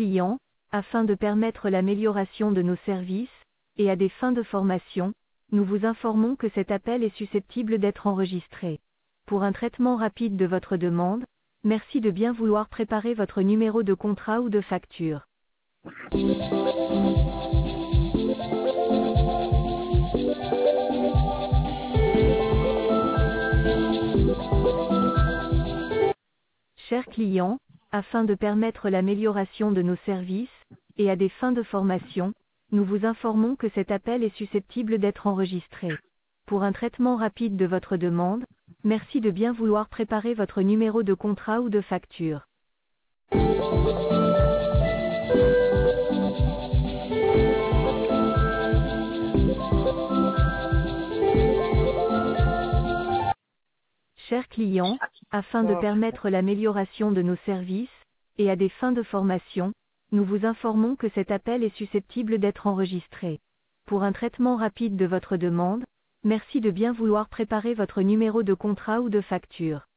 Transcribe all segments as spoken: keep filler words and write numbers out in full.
client, afin de permettre l'amélioration de nos services, et à des fins de formation, nous vous informons que cet appel est susceptible d'être enregistré. Pour un traitement rapide de votre demande, merci de bien vouloir préparer votre numéro de contrat ou de facture. Chers clients, afin de permettre l'amélioration de nos services, et à des fins de formation, nous vous informons que cet appel est susceptible d'être enregistré. Pour un traitement rapide de votre demande, merci de bien vouloir préparer votre numéro de contrat ou de facture. Chers clients, afin de permettre l'amélioration de nos services, et à des fins de formation, nous vous informons que cet appel est susceptible d'être enregistré. Pour un traitement rapide de votre demande, merci de bien vouloir préparer votre numéro de contrat ou de facture.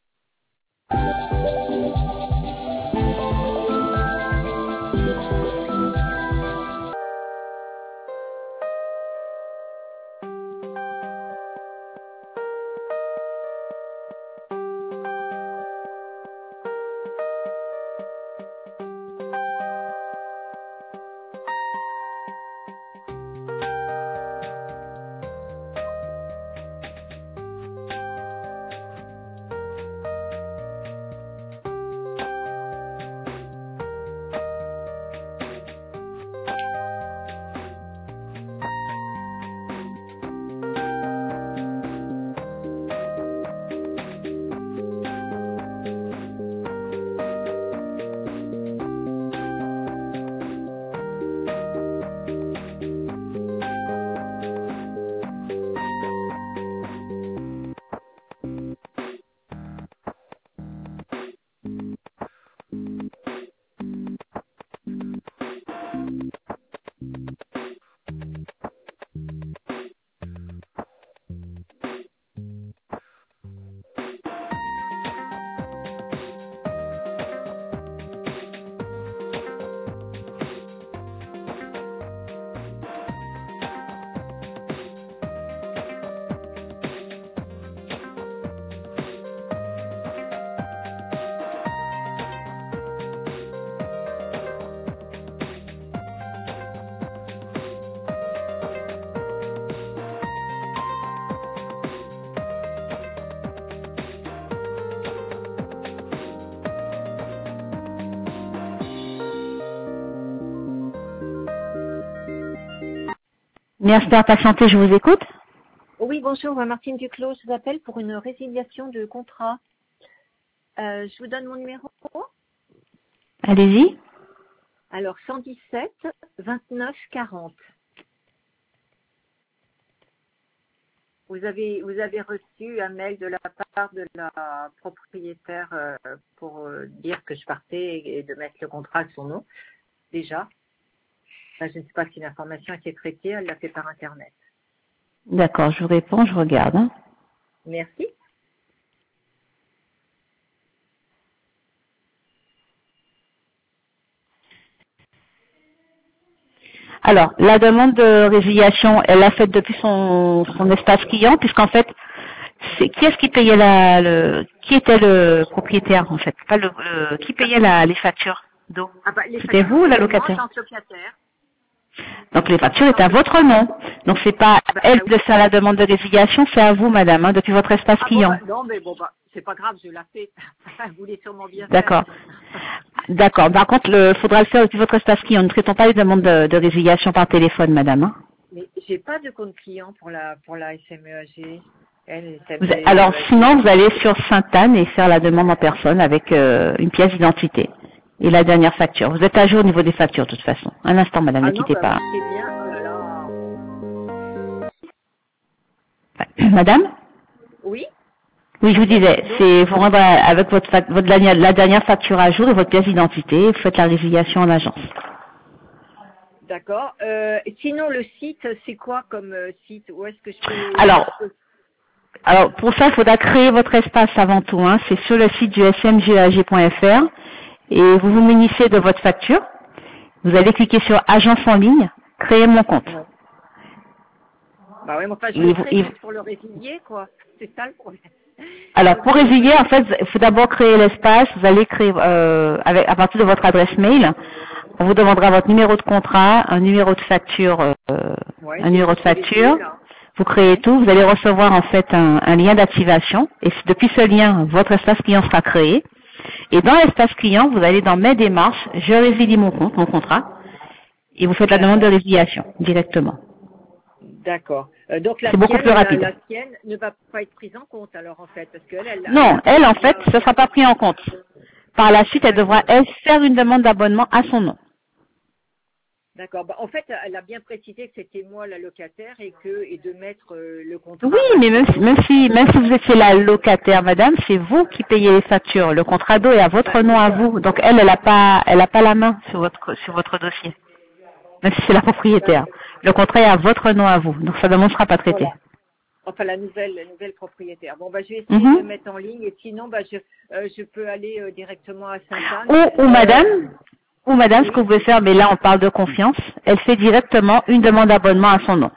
Merci d'avoir patienté, je vous écoute. Oui, bonjour, Martine Duclos, je vous appelle pour une résiliation de contrat. Euh, je vous donne mon numéro. Allez-y. Alors, cent dix-sept, vingt-neuf, quarante. Vous avez, vous avez reçu un mail de la part de la propriétaire euh, pour euh, dire que je partais et, et de mettre le contrat à son nom, déjà. Enfin, je ne sais pas si l'information a été traitée, elle l'a fait par Internet. D'accord, je vous réponds, je regarde. Hein. Merci. Alors, la demande de résiliation, elle l'a faite depuis son, son espace client, puisqu'en fait, c'est, qui est-ce qui payait la, le, qui était le propriétaire en fait, pas le, le qui payait la, les factures d'eau. Ah bah, les C'était factures, vous ou la c'est moi, locataire? en tant que locataire. Donc les factures est à votre nom. Donc c'est pas Bah, elle oui. de faire la demande de résiliation, c'est à vous, madame, hein, depuis votre espace Ah, client. bon, bah, non, mais bon, bah, c'est pas grave, je l'ai fait. Vous voulez sûrement bien D'accord. faire. D'accord. Par contre, il faudra le faire depuis votre espace client. Ne traitons pas les demandes de, de résiliation par téléphone, madame. Hein. Mais j'ai pas de compte client pour la pour la S M E A G. Elle, Vous, alors sinon, vous allez sur Sainte-Anne et faire la demande en personne avec euh, une pièce d'identité et la dernière facture. Vous êtes à jour au niveau des factures de toute façon. Un instant, madame, ah ne non, quittez bah, pas. oui, c'est bien. Oh là là. Madame? Oui. Oui, je vous disais, c'est vous rendre avec votre, fac- votre dernière, la dernière facture à jour et votre pièce d'identité, vous faites la résiliation en agence. D'accord. Euh, sinon, le site, c'est quoi comme euh, site? Où est-ce que je peux... Alors, alors pour ça, il faudra créer votre espace avant tout. Hein. C'est sur le site du s m g a g point f r et vous vous munissez de votre facture Vous allez cliquer sur Agence en ligne, créer mon compte. Ouais. Bah oui, mais enfin, je Il le vous- ferai il- juste pour le résilier, quoi. C'est ça le problème. Alors, pour résilier, en fait, il faut d'abord créer l'espace. Vous allez créer, euh, avec, à partir de votre adresse mail, on vous demandera votre numéro de contrat, un numéro de facture, euh, Ouais, un j'ai numéro de tout sous les facture. yeux, là. Vous créez tout. Vous allez recevoir, en fait, un, un lien d'activation. Et c'est- depuis ce lien, votre espace client sera créé. Et dans l'espace client, vous allez dans Mes démarches, je résilie mon compte, mon contrat, et vous faites la demande de D'accord. résiliation directement. D'accord. Euh, donc la C'est beaucoup sienne, plus la, rapide. la sienne ne va pas être prise en compte alors en fait, parce qu'elle, elle, elle Non, a elle, déjà en fait, bien, ce ne bien sera pas pris en compte. Par la suite, elle devra, D'accord. elle, faire une demande d'abonnement à son nom. D'accord. Bah, en fait, elle a bien précisé que c'était moi la locataire et que et de mettre euh, le Oui, contrat à mais son même si, nom. même si, même si vous étiez la locataire, madame, c'est vous qui payez les factures. Le contrat d'eau est à Bah, votre nom c'est à ça. vous. Donc elle, elle n'a pas, elle a pas la main sur votre, sur votre dossier. Même si c'est la propriétaire. D'accord. Le contrat est à votre nom à vous. Donc sa demande ne sera pas traitée. Voilà. Enfin, la nouvelle, la nouvelle propriétaire. Bon, bah, je vais essayer de le Mhm. mettre en ligne et sinon, bah, je, euh, je peux aller euh, directement à Sainte-Anne. Ou, ou Euh, madame, ou madame, ce que oui. vous pouvez faire, mais là on parle de confiance, elle fait directement une demande d'abonnement à son nom.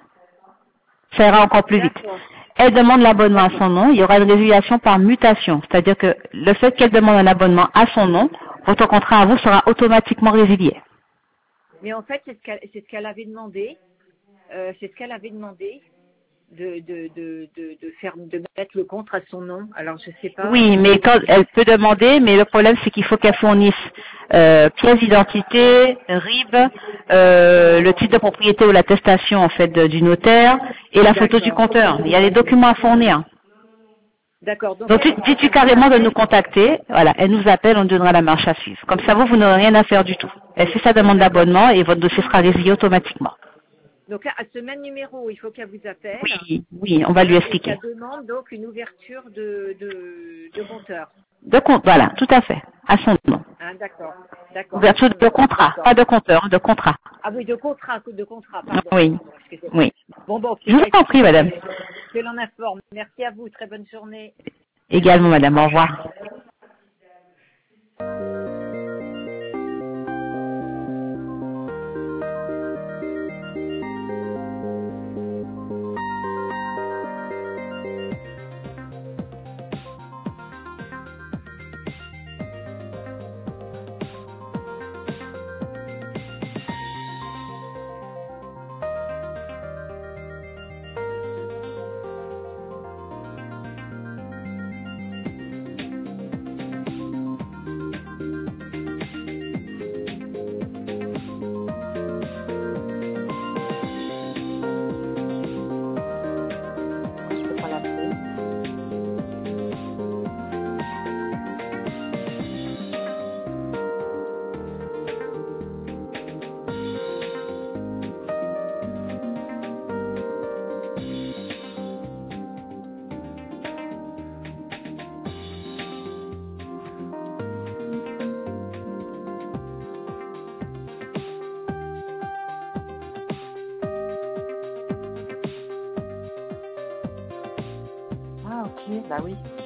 Ça ira encore plus vite. D'accord. Elle demande l'abonnement à D'accord. son nom, il y aura une résiliation par mutation. C'est-à-dire que le fait qu'elle demande un abonnement à son nom, votre contrat à vous sera automatiquement résilié. Mais en fait, c'est ce qu'elle, c'est ce qu'elle avait demandé. Euh, c'est ce qu'elle avait demandé de, de, de, de, de faire, de mettre le contre à son nom. Alors, je sais pas Oui, mais si. quand elle peut demander, mais le problème c'est qu'il faut qu'elle fournisse euh, pièce d'identité, R I B, euh, le titre de propriété ou l'attestation en fait de- du notaire et la photo du D'accord. compteur. Il y a les documents à fournir. D'accord. Donc, Donc elle, il faut dites-lui qu'elle vous carrément de nous appelle. contacter. Voilà, elle nous appelle, on donnera la marche à suivre. Comme ça, vous, vous n'aurez rien à faire du tout. Elle fait sa demande D'accord. d'abonnement et votre dossier sera résilié automatiquement. Donc là, à ce même numéro, il faut qu'elle vous appelle. Oui, oui, on va lui Hein, et expliquer. qu'elle demande donc une ouverture de, de, de compteur. De compte, voilà, tout à fait, à son nom. Hein, d'accord. D'accord, à Ouverture son de nom. contrat, D'accord. pas de compteur, de contrat. Ah oui, de contrat, de contrat, pardon, Oui, pardon, excusez-moi. oui. Bon, bon, ok, Je vous bah en prie, écoutez, madame. je, je l'en informe. Merci à vous, très bonne journée. Également, Merci. madame, au revoir. Pourquoi je peux pas l'appeler? Ah, ok, bah oui.